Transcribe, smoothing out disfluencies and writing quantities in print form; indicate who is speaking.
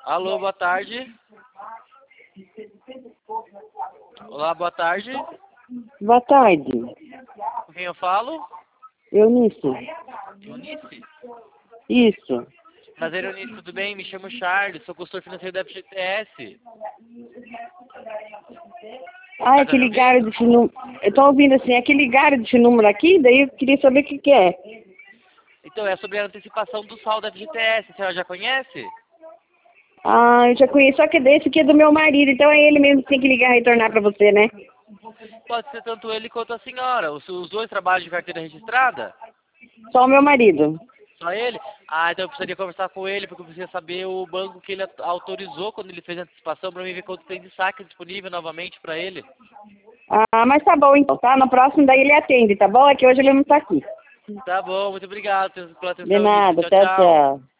Speaker 1: Alô, boa tarde. Olá, boa tarde.
Speaker 2: Boa tarde.
Speaker 1: Com quem eu falo?
Speaker 2: Eunice.
Speaker 1: Eunice?
Speaker 2: Isso.
Speaker 1: Prazer, Eunice, tudo bem? Me chamo Charles, sou consultor financeiro da FGTS.
Speaker 2: Ah, é
Speaker 1: Tá
Speaker 2: que
Speaker 1: me
Speaker 2: ligaram
Speaker 1: ouvindo?
Speaker 2: desse número. Eu tô ouvindo assim, é que ligaram desse número aqui, daí eu queria saber o que que é.
Speaker 1: Então, é sobre a antecipação do saldo da FGTS, a senhora já conhece?
Speaker 2: Ah, eu já conheço, só que desse aqui é do meu marido, então é ele mesmo que tem que ligar e retornar pra você, né?
Speaker 1: Pode ser tanto ele quanto a senhora. Os dois trabalham de carteira registrada?
Speaker 2: Só o meu marido.
Speaker 1: Só ele? Ah, então eu precisaria conversar com ele, porque eu preciso saber o banco que ele autorizou quando ele fez a antecipação, para mim ver quanto tem de saque disponível novamente para ele.
Speaker 2: Ah, mas tá bom então, tá? No próximo daí ele atende, tá bom? É que hoje ele não tá aqui.
Speaker 1: Tá bom, muito obrigado pela
Speaker 2: De
Speaker 1: atenção, Eunice.
Speaker 2: nada,
Speaker 1: Tchau,
Speaker 2: tchau,
Speaker 1: tchau.
Speaker 2: tchau.